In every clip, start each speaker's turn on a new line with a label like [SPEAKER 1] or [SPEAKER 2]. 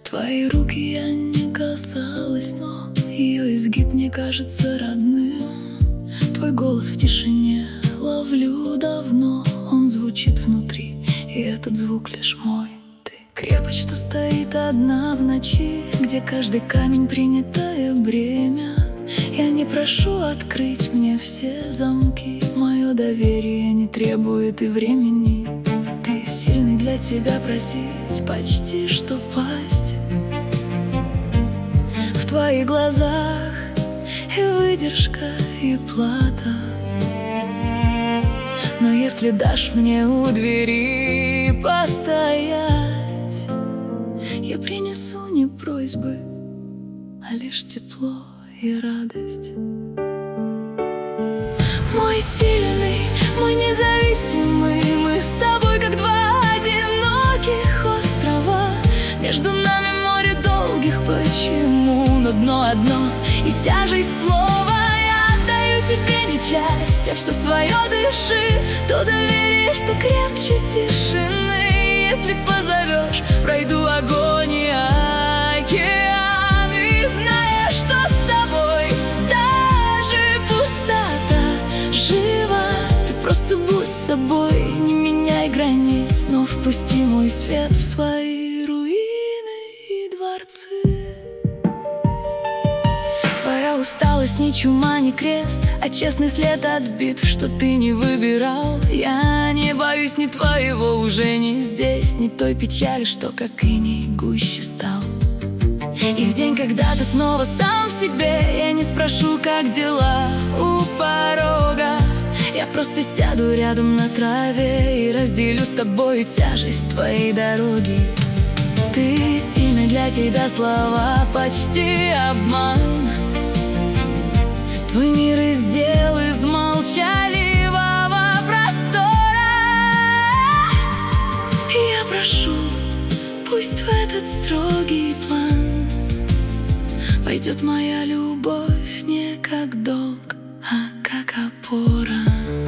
[SPEAKER 1] Твои руки я не касалась, но ее изгиб мне кажется родным. Твой голос в тишине ловлю давно, он звучит внутри, и этот звук лишь мой. Ты крепость, что стоит одна в ночи, где каждый камень принятое бремя. Я не прошу открыть мне все замки, мое доверие не требует и времени. Ты сильный, для тебя просить почти что пасть. В твоих глазах и выдержка, и плата. Но если дашь мне у двери постоять, я принесу не просьбы, а лишь тепло и радость. Мой сильный, мой независимый, мы с тобой как два одиноких острова. Между нами море долгих почему, но дно одно и тяжесть слова. Я отдаю тебе не часть, а все свое дыши. То доверие, что крепче тишины. Если позовешь, пройду огонь и океан, и зная, что с тобой даже пустота жива. Ты просто будь собой, не меняй границ, но впусти мой свет в свои руины и дворцы. Твоя усталость не чума, не крест, а честный след от битв, что ты не выбирал. Я не боюсь ни твоего уже не здесь, ни той печали, что как иней гуще стал. И в день, когда ты снова сам в себе, я не спрошу, как дела у порога. Я просто сяду рядом на траве и разделю с тобой тяжесть твоей дороги. Ты сильный, для тебя слова почти обман. Твой мир и сделал из молчаливого простора. Я прошу, пусть в этот строгий план войдет моя любовь не как долг, а как опора.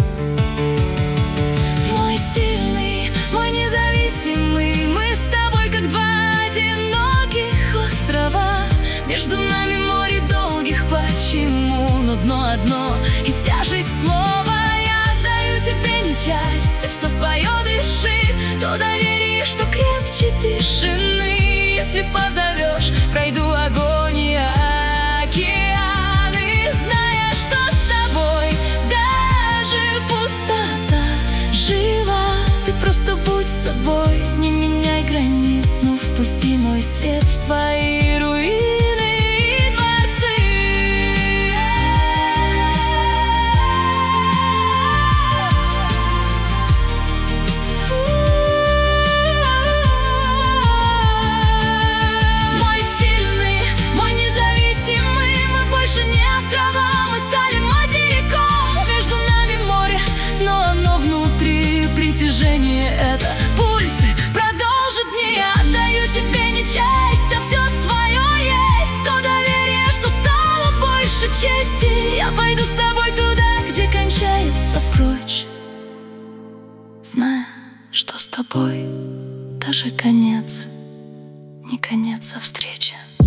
[SPEAKER 1] Мой сильный, мой независимый, мы с тобой как два одиноких острова. Между нами море долгих почему, но дно одно и тяжесть слова. Я отдаю тебе не часть, а все свое дыши. То доверие, что крепче тишины. Если позовешь, пройду огонь и океан, и зная, что с тобой даже пустота жива. Ты просто будь собой, не меняй границ, но впусти мой свет в свои руины. Это пульсы продолжит дни. Я отдаю тебе не часть, а все свое есть. То доверие, что стало больше чести. Я пойду с тобой туда, где кончается прочь, зная, что с тобой даже конец не конец, а встреча.